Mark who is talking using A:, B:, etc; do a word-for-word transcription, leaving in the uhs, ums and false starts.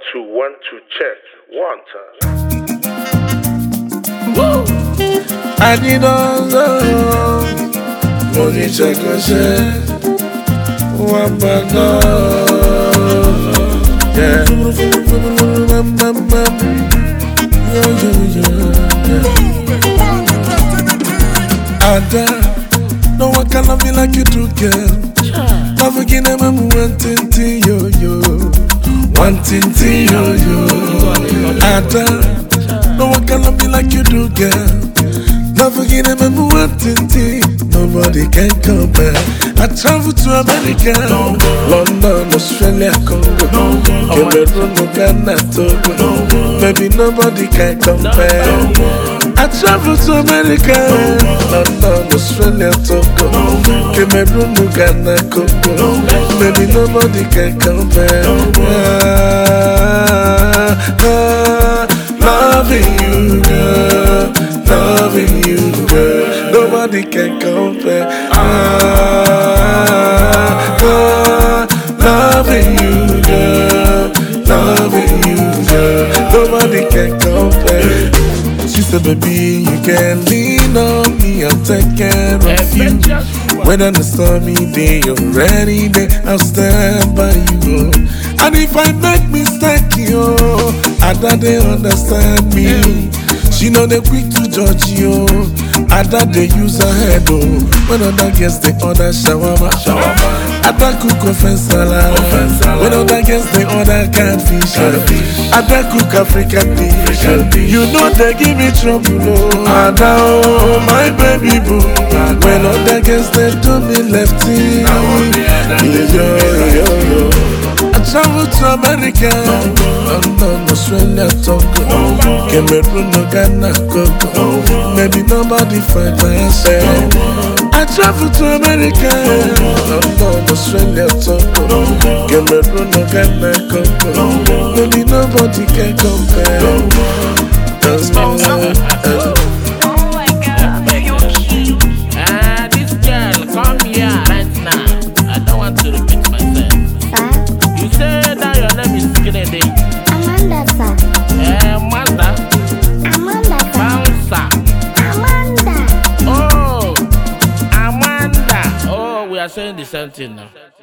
A: two, one, two, check. One time.
B: Woo! I need all the money check one man, yeah. Ada, no one can love me like you do, girl. Love again, I'm one tinty yo yo, one tinty yo yo. Ada, no one can love me like you do, girl. Love again, I'm one tinty. Nobody can compare. I travel to America, London, Australia, Congo, Cameroon, Ghana, Togo. Maybe nobody can compare. I travel to America, London, Australia, Togo, Cameroon, Ghana, Congo. Maybe nobody can compare. Ah, ah, loving you, girl, loving you, girl. Nobody can compare. Ah, ah, loving you, girl, loving you, girl. Nobody can compare. She said, baby, you can lean on me, I'll take care of you. Whether the stormy day or rainy day, I'll stand by you. And if I make mistake, yo, Ada they understand me. She know they quick to judge you. Ada they use her head, oh. When other gets the other shawarma, Ada cook offense salad. When other gets the other catfish, Ada cook African dish. You know they give me trouble, oh. Ada, oh, my baby boo. When other gets they do me lefty. I travel to America, London, Australia, Togo, Cameroon, Ghana, Congo. Maybe nobody fight myself. I travel to America, London, Australia, Togo, Cameroon, Ghana, Congo. Maybe nobody can compare. That's my
C: Amanda, sir.
D: Eh, Amanda.
C: Amanda, sir.
D: Bouncer.
C: Amanda.
D: Oh, Amanda. Oh, we are saying the same thing now.